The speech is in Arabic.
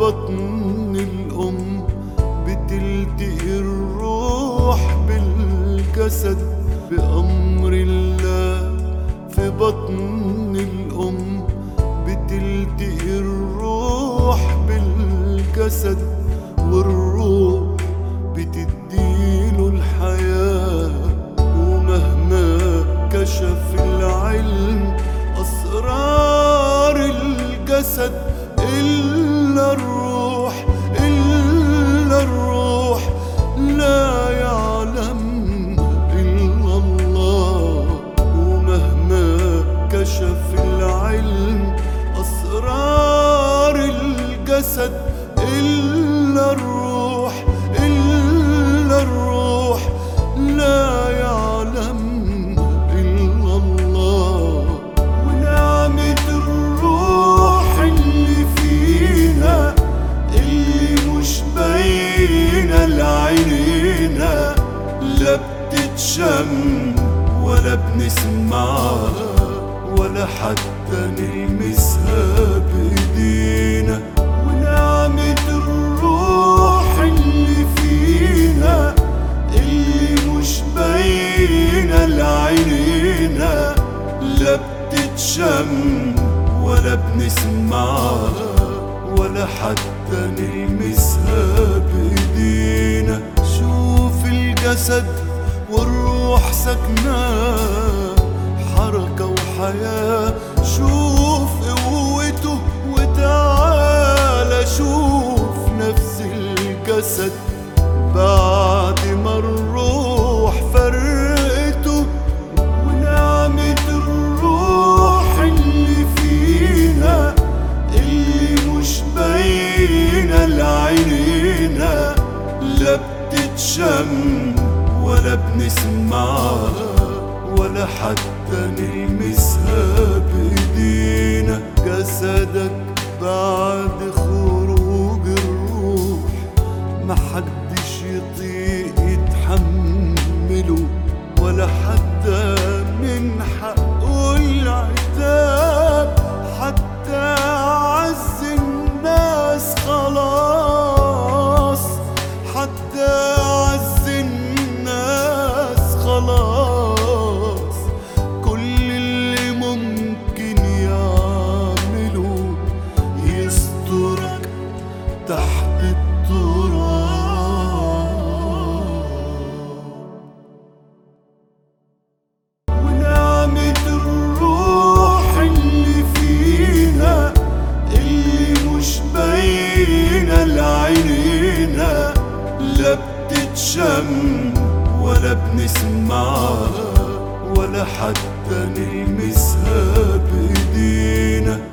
بطن الأم بتلتقي الروح بالجسد بأمر الله. في بطن الأم بتلتقي الروح بالجسد، والروح بتديله الحياة. ومهما كشف العلم أسرار الجسد، إلا الروح لا يعلم إلا الله. ومهما كشف العلم أسرار الجسد، إلا الروح لا يعلم إلا الله. ونعمة الروح اللي فينا اللي مش باينة لعينينا، لا بتتشم ولا بنسمعها ولا حتى نلمسها بإيدينا. ونعمة الروح اللي فينا اللي مش باينة لعينينا، لا بتتشم ولا بنسمعها ولا حتى نلمسها بإيدينا. شوف الجسد والروح سكنة، حركة وحياة. شوف قوته وتعالى شوف نفس الجسد بعد ما الروح فرقته. ونعمة الروح اللي فينا اللي مش باينة لعينينا، لا بتتشم ولا بنسمعها ولا حتى نلمسها بإيدينا. جسدك بعد خروج الروح محدش يطيق يتحمله، ولا حتى من حقه العتاب. حتى أعز الناس خلاص، حتى أعز الناس خلاص. كل اللي ممكن يعمله يسترك تحت التراب. ونعمة الروح اللي فينا اللي مش باينة لعينينا، لا بتتشم ولا بنسمعها ولا حتى نلمسها بإيدينا.